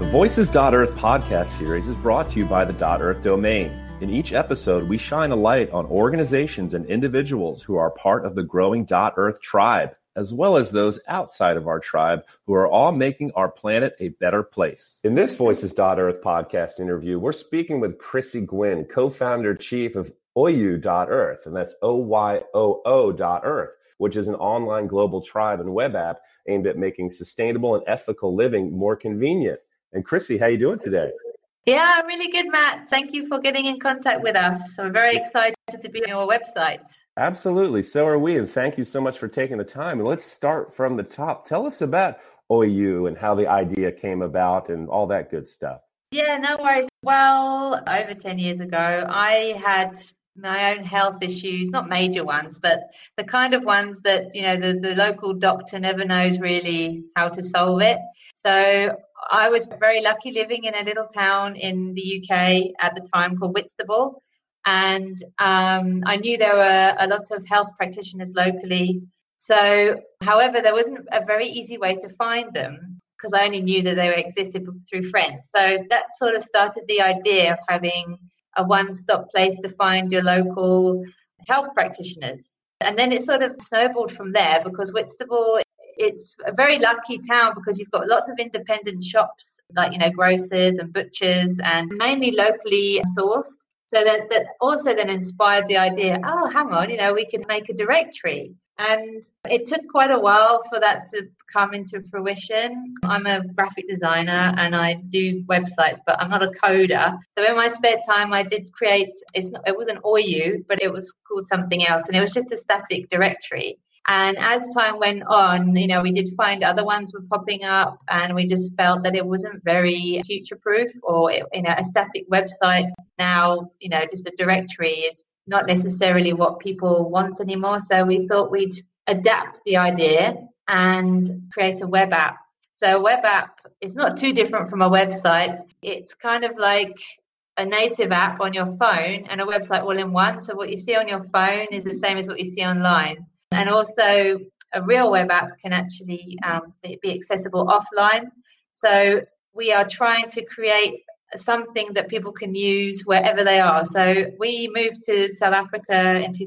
The Voices.Earth podcast series is brought to you by the .Earth domain. In each episode, we shine a light on organizations and individuals who are part of the growing .Earth tribe, as well as those outside of our tribe who are all making our planet a better place. In this Voices.Earth podcast interview, we're speaking with Chrissy Gwynn, co-founder chief of Oyoo.Earth, and that's OYOO.Earth, which is an online global tribe and web app aimed at making sustainable and ethical living more convenient. And Chrissy, how you doing today? Yeah, really good, Matt. Thank you for getting in contact with us. We're very excited to be on your website. Absolutely. So are we. And thank you so much for taking the time. And let's start from the top. Tell us about Oyoo and how the idea came about and all that good stuff. Yeah, no worries. Well, over 10 years ago, I had my own health issues, not major ones, but the kind of ones that, you know, the local doctor never knows really how to solve it. So I was very lucky living in a little town in the UK at the time called Whitstable. And I knew there were a lot of health practitioners locally. So, however, there wasn't a very easy way to find them because I only knew that they existed through friends. So that sort of started the idea of having a one-stop place to find your local health practitioners. And then it sort of snowballed from there because Whitstable, it's a very lucky town because you've got lots of independent shops like, you know, grocers and butchers and mainly locally sourced. So that also then inspired the idea, oh, hang on, you know, we could make a directory. And it took quite a while for that to come into fruition. I'm a graphic designer and I do websites, but I'm not a coder. So in my spare time, I did create, it wasn't Oyoo, but it was called something else. And it was just a static directory. And as time went on, you know, we did find other ones were popping up and we just felt that it wasn't very future-proof or, you know, a static website now, you know, just a directory is not necessarily what people want anymore. So we thought we'd adapt the idea and create a web app. So a web app is not too different from a website. It's kind of like a native app on your phone and a website all in one. So what you see on your phone is the same as what you see online. And also a real web app can actually be accessible offline. So we are trying to create something that people can use wherever they are. So we moved to South Africa in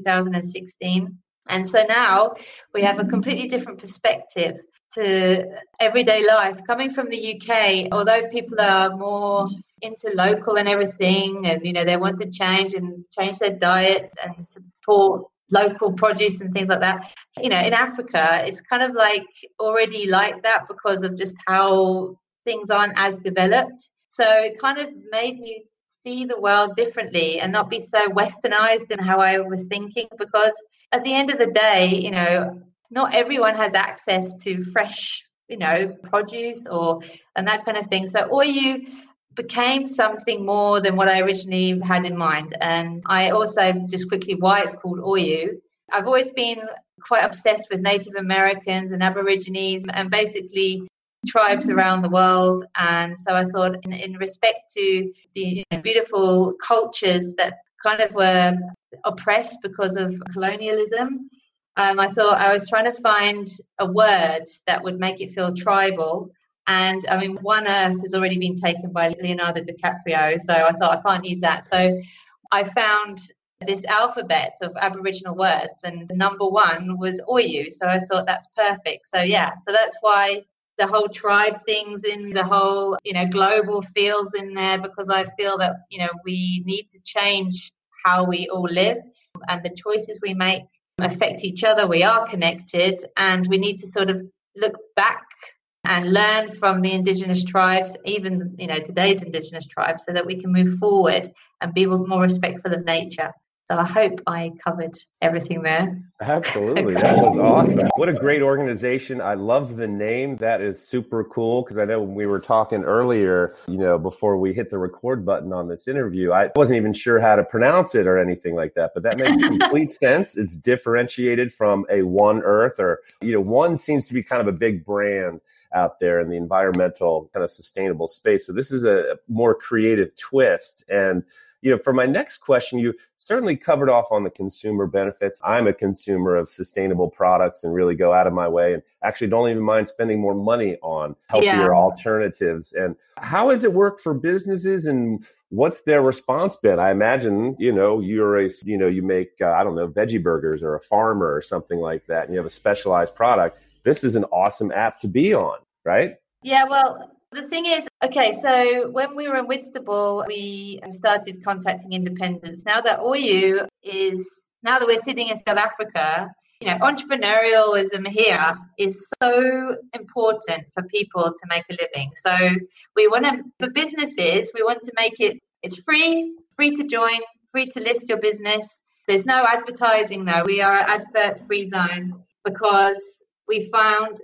2016. And so now we have a completely different perspective to everyday life. Coming from the UK, although people are more into local and everything, and, you know, they want to change their diets and support local produce and things like that. You know, in Africa, it's kind of like already like that because of just how things aren't as developed. So it kind of made me see the world differently and not be so westernized in how I was thinking, because at the end of the day, you know, not everyone has access to fresh, you know, produce and that kind of thing. So Oyoo became something more than what I originally had in mind. And I also, just quickly, why it's called Oyoo. I've always been quite obsessed with Native Americans and Aborigines and basically tribes around the world. And so I thought in respect to the beautiful cultures that kind of were oppressed because of colonialism, I thought I was trying to find a word that would make it feel tribal. And I mean, One Earth has already been taken by Leonardo DiCaprio, so I thought I can't use that. So I found this alphabet of Aboriginal words, and the number one was Oyoo. So I thought that's perfect. So yeah, so that's why the whole tribe things in the whole, you know, global feels in there, because I feel that, you know, we need to change how we all live and the choices we make affect each other. We are connected and we need to sort of look back and learn from the indigenous tribes, even, you know, today's indigenous tribes, so that we can move forward and be more respectful of nature. So I hope I covered everything there. Absolutely. That was awesome. What a great organization. I love the name. That is super cool, because I know when we were talking earlier, you know, before we hit the record button on this interview, I wasn't even sure how to pronounce it or anything like that, but that makes complete sense. It's differentiated from a One Earth, or, you know, One seems to be kind of a big brand out there in the environmental kind of sustainable space. So this is a more creative twist. And For my next question, you certainly covered off on the consumer benefits. I'm a consumer of sustainable products and really go out of my way and actually don't even mind spending more money on healthier alternatives. And how has it worked for businesses, and what's their response been? I imagine, you make, veggie burgers or a farmer or something like that, and you have a specialized product. This is an awesome app to be on, right? Yeah, well, the thing is, okay, so when we were in Whitstable, we started contacting independents. Now that we're sitting in South Africa, entrepreneurialism here is so important for people to make a living. So for businesses, we want to make it's free to join, free to list your business. There's no advertising though. We are an advert-free zone because we found,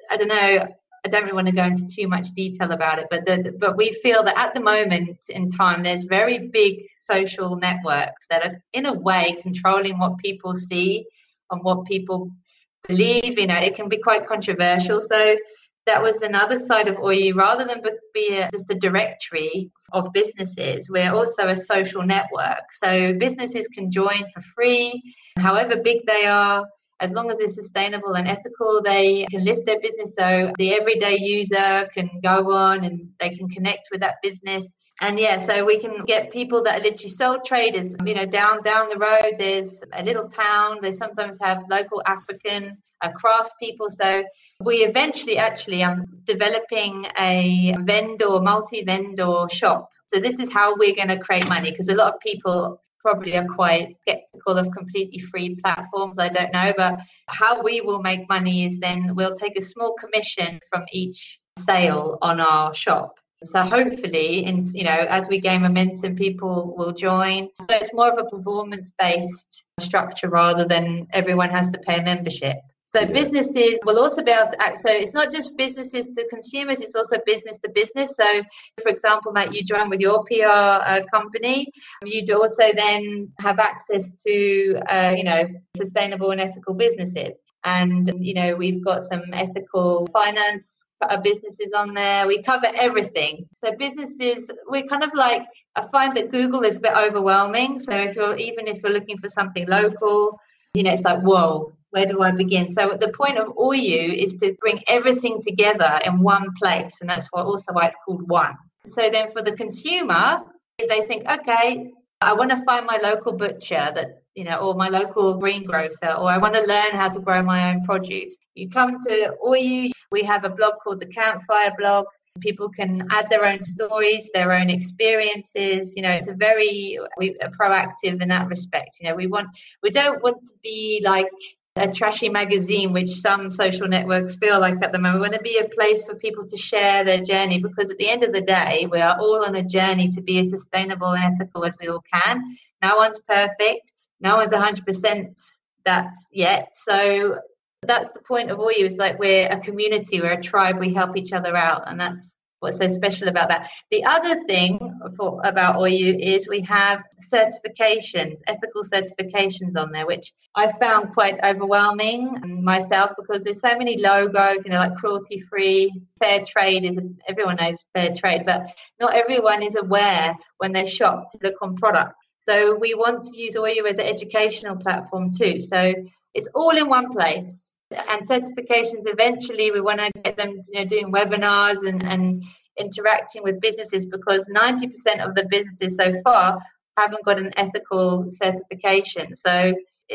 I don't really want to go into too much detail about it, but we feel that at the moment in time, there's very big social networks that are in a way controlling what people see and what people believe. It can be quite controversial. So that was another side of OYU. Rather than be just a directory of businesses, we're also a social network. So businesses can join for free, however big they are. As long as it's sustainable and ethical, they can list their business. So the everyday user can go on and they can connect with that business. And so we can get people that are literally sole traders. Down the road, there's a little town. They sometimes have local African crafts people. So we eventually actually are developing a multi-vendor shop. So this is how we're going to create money, because a lot of people probably are quite skeptical of completely free platforms. I don't know, but how we will make money is then we'll take a small commission from each sale on our shop. So hopefully, as we gain momentum, people will join. So it's more of a performance-based structure rather than everyone has to pay a membership. So businesses will also be able to act. So it's not just businesses to consumers, it's also business to business. So, for example, Matt, you join with your PR company. You'd also then have access to, sustainable and ethical businesses. And, we've got some ethical finance businesses on there. We cover everything. So businesses, we're kind of like, I find that Google is a bit overwhelming. So if you're looking for something local, it's like, whoa, where do I begin? So the point of OYU is to bring everything together in one place. And that's why it's called One. So then for the consumer, if they think, okay, I want to find my local butcher or my local greengrocer, or I want to learn how to grow my own produce. You come to OYU, we have a blog called the Campfire blog. People can add their own stories, their own experiences. It's we're proactive in that respect. We don't want to be like a trashy magazine, which some social networks feel like at the moment. We want to be a place for people to share their journey, because at the end of the day, we are all on a journey to be as sustainable and ethical as we all can. No one's perfect. No one's 100% that yet. So that's the point of OYU. It's like we're a community, we're a tribe, we help each other out, and that's what's so special about that. The other thing about OYU is we have certifications, ethical certifications on there, which I found quite overwhelming myself, because there's so many logos, like cruelty-free, fair trade everyone knows fair trade, but not everyone is aware when they shop to look on product. So we want to use OYU as an educational platform too. So it's all in one place. And certifications, eventually we want to get them doing webinars and interacting with businesses, because 90% of the businesses so far haven't got an ethical certification. So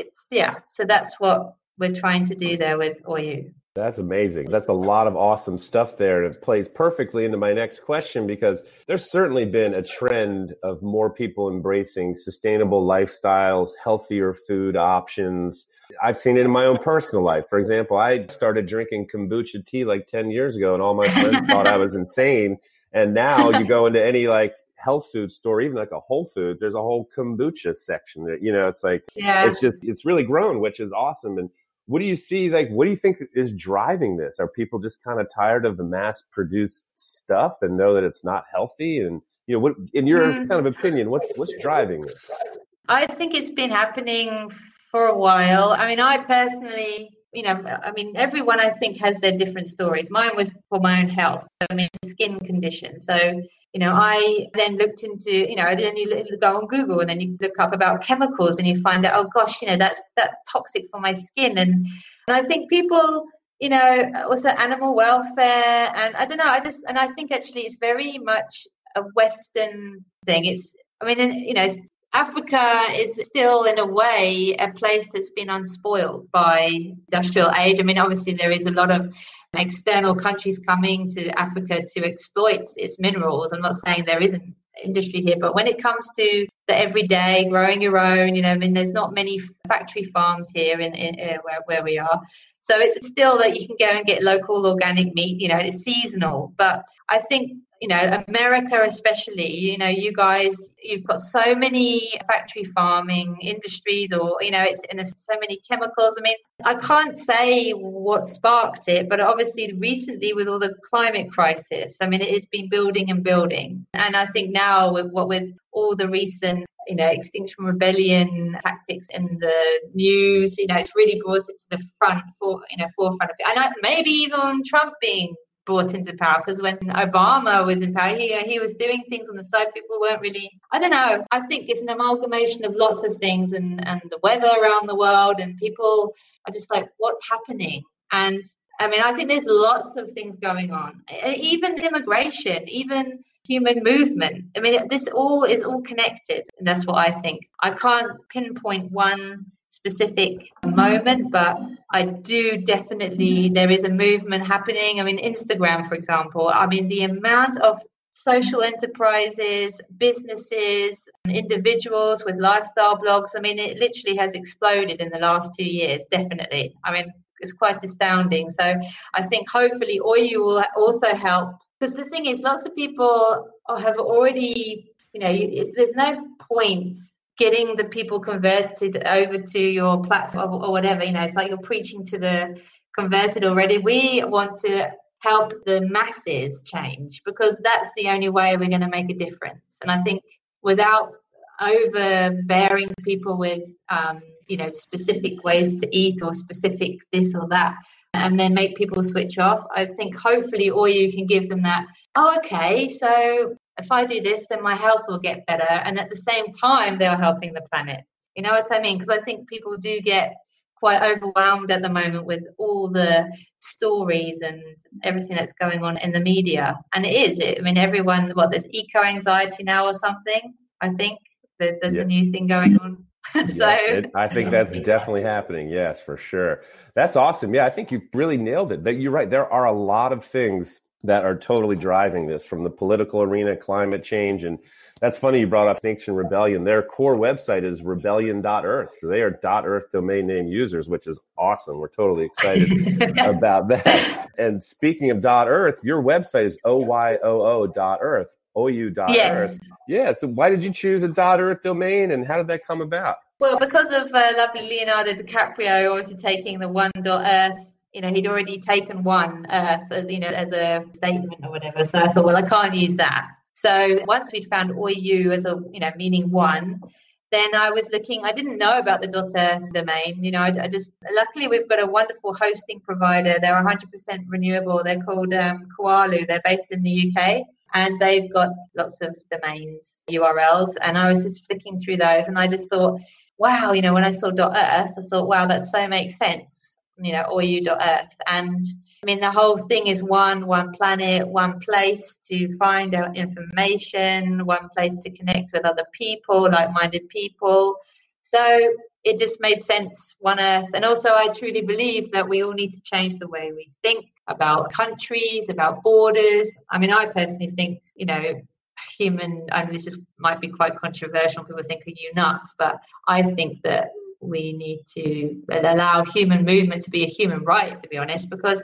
so that's what we're trying to do there with OYU. That's amazing. That's a lot of awesome stuff there. And it plays perfectly into my next question, because there's certainly been a trend of more people embracing sustainable lifestyles, healthier food options. I've seen it in my own personal life. For example, I started drinking kombucha tea like 10 years ago, and all my friends thought I was insane. And now you go into any health food store, even like a Whole Foods, there's a whole kombucha section that, it's like, it's really grown, which is awesome. And what do you see? What do you think is driving this? Are people just kind of tired of the mass-produced stuff and know that it's not healthy? And what, in your kind of opinion, what's driving this? I think it's been happening for a while. I mean, I personally, I mean, everyone I think has their different stories. Mine was for my own health. I mean, it's a skin condition. So, I then looked into, then you go on Google and then you look up about chemicals and you find out, oh gosh, that's toxic for my skin. And I think people, also animal welfare, and I don't know, I think actually it's very much a Western thing. Africa is still, in a way, a place that's been unspoiled by industrial age. I mean, obviously, there is a lot of external countries coming to Africa to exploit its minerals. I'm not saying there isn't industry here, but when it comes to the everyday growing your own, there's not many factory farms here in where we are. So it's still that you can go and get local organic meat, it's seasonal. But I think, America especially, you guys, you've got so many factory farming industries, or, there's so many chemicals. I mean, I can't say what sparked it, but obviously recently with all the climate crisis, I mean, it has been building and building. And I think now with all the recent, Extinction Rebellion tactics in the news, it's really brought it to the forefront of it. And maybe even Trump being brought into power, because when Obama was in power, he was doing things on the side. People weren't really, I don't know, I think it's an amalgamation of lots of things, and the weather around the world, and people are just like, what's happening? And I mean, I think there's lots of things going on, even immigration, even human movement. I mean, this all is all connected, and that's what I think. I can't pinpoint one specific moment, but I do definitely, there is a movement happening. I mean, Instagram, for example, I mean, the amount of social enterprises, businesses, individuals with lifestyle blogs, I mean, it literally has exploded in the last 2 years, definitely. I mean, it's quite astounding. So I think hopefully OYU will also help, because the thing is, lots of people have already, there's no point getting the people converted over to your platform or whatever, it's like you're preaching to the converted already. We want to help the masses change, because that's the only way we're going to make a difference. And I think without overbearing people with, specific ways to eat or specific this or that, and then make people switch off, I think hopefully OYU can give them that, okay, so if I do this, then my health will get better. And at the same time, they're helping the planet. You know what I mean? Because I think people do get quite overwhelmed at the moment with all the stories and everything that's going on in the media. And it is. I mean, everyone, there's eco-anxiety now or something, I think. There's a new thing going on. I think that's definitely happening. Yes, for sure. That's awesome. Yeah, I think you really nailed it. You're right. There are a lot of things that are totally driving this, from the political arena, climate change. And that's funny you brought up Extinction Rebellion. Their core website is rebellion.earth. So they are .earth domain name users, which is awesome. We're totally excited about that. And speaking of .earth, your website is OYOO.earth, OU.earth. Yes. Yeah. So why did you choose a .earth domain, and how did that come about? Well, because of lovely Leonardo DiCaprio obviously taking the .earth. He'd already taken one Earth as a statement or whatever. So I thought, well, I can't use that. So once we'd found OYU as meaning one, then I was looking, I didn't know about the .earth domain. I just, luckily we've got a wonderful hosting provider. They're 100% renewable. They're called Koalu. They're based in the UK, and they've got lots of domains, URLs. And I was just flicking through those, and I just thought, wow, when I saw .earth, I thought, wow, that so makes sense. OYU.earth. And I mean, the whole thing is one planet, one place to find out information, one place to connect with other people, like-minded people. So it just made sense, one Earth. And also, I truly believe that we all need to change the way we think about countries, about borders. I mean, I personally think, human, and this might be quite controversial, people think, are you nuts? But I think that we need to allow human movement to be a human right, to be honest, because,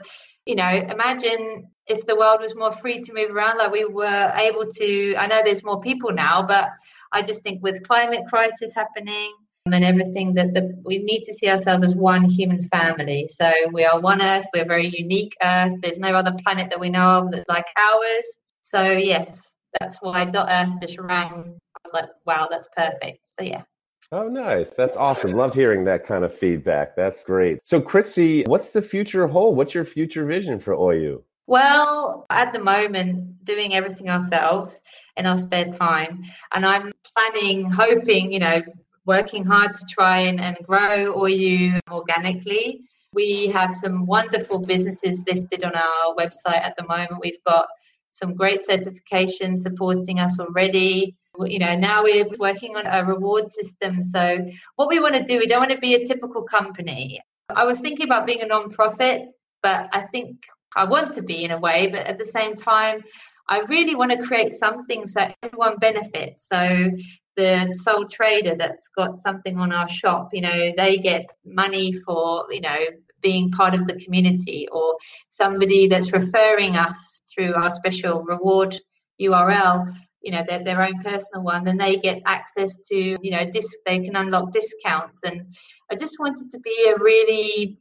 imagine if the world was more free to move around, like we were able to. I know there's more people now, but I just think with climate crisis happening and everything, that we need to see ourselves as one human family. So we are one Earth, we're a very unique Earth. There's no other planet that we know of that's like ours. So yes, that's why .earth just rang. I was like, wow, that's perfect. So yeah. Oh, nice. That's awesome. Love hearing that kind of feedback. That's great. So, Chrissy, what's the future hold? What's your future vision for OU? Well, at the moment, doing everything ourselves in our spare time. And I'm planning, hoping, working hard to try and grow OU organically. We have some wonderful businesses listed on our website at the moment. We've got some great certifications supporting us already. Now we're working on a reward system. So what we want to do, we don't want to be a typical company. I was thinking about being a non-profit, but I think I want to be in a way, but at the same time, I really want to create something so everyone benefits. So the sole trader that's got something on our shop, they get money for, being part of the community, or somebody that's referring us through our special reward URL, their own personal one, then they get access to, they can unlock discounts. And I just want it to be a really,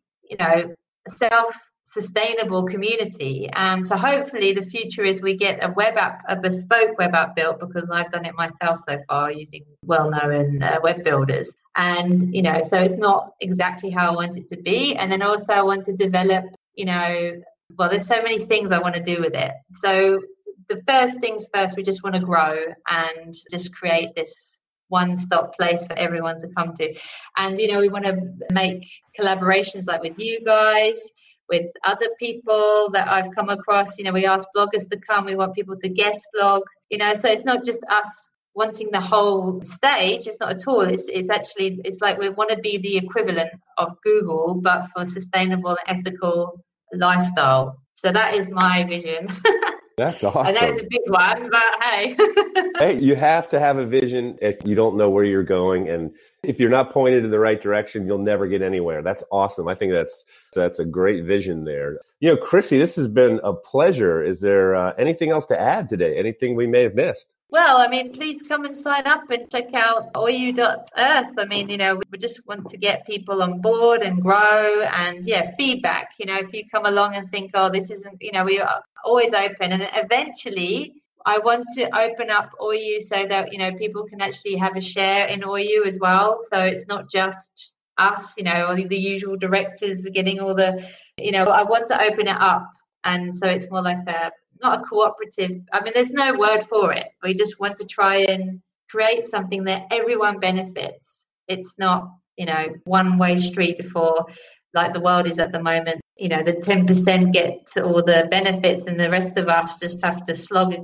self-sustainable community. So hopefully the future is we get a web app, a bespoke web app built, because I've done it myself so far using well-known web builders. And, so it's not exactly how I want it to be. And then also I want to develop, there's so many things I want to do with it. So the first things first, we just want to grow and just create this one-stop place for everyone to come to. And, we want to make collaborations like with you guys, with other people that I've come across. We ask bloggers to come. We want people to guest blog, so it's not just us wanting the whole stage. It's not at all. It's like we want to be the equivalent of Google, but for sustainable and ethical lifestyle. So that is my vision. That's awesome. I know it's a big one, but hey. Hey, you have to have a vision if you don't know where you're going. And if you're not pointed in the right direction, you'll never get anywhere. That's awesome. I think that's a great vision there. Chrissy, this has been a pleasure. Is there anything else to add today? Anything we may have missed? Well, please come and sign up and check out OU.earth. We just want to get people on board and grow, and feedback. If you come along and think, oh, this isn't, we are always open. And eventually I want to open up OU so that, people can actually have a share in OU as well. So it's not just us, or the usual directors getting all the, I want to open it up. And so it's more like not a cooperative. There's no word for it. We just want to try and create something that everyone benefits. It's not, one-way street for like the world is at the moment. The 10% get all the benefits and the rest of us just have to slog.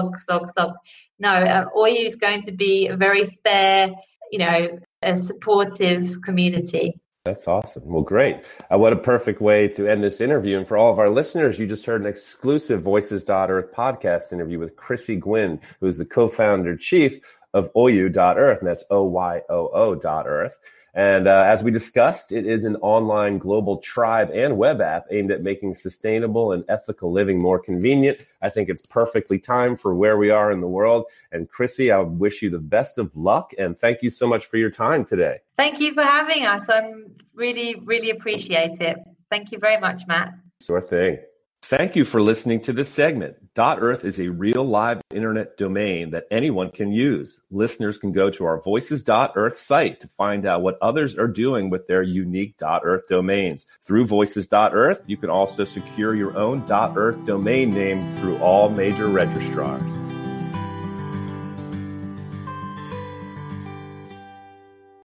No, OU is going to be a very fair, a supportive community. That's awesome. Well, great. What a perfect way to end this interview. And for all of our listeners, you just heard an exclusive Voices.earth podcast interview with Chrissy Gwynn, who is the co-founder chief of OU.earth, and that's OYOO.earth. And as we discussed, it is an online global tribe and web app aimed at making sustainable and ethical living more convenient. I think it's perfectly timed for where we are in the world. And Chrissy, I wish you the best of luck. And thank you so much for your time today. Thank you for having us. I really, really appreciate it. Thank you very much, Matt. Sure thing. Thank you for listening to this segment. .earth is a real live internet domain that anyone can use. Listeners can go to our Voices.earth site to find out what others are doing with their unique .earth domains. Through Voices.earth, you can also secure your own .earth domain name through all major registrars.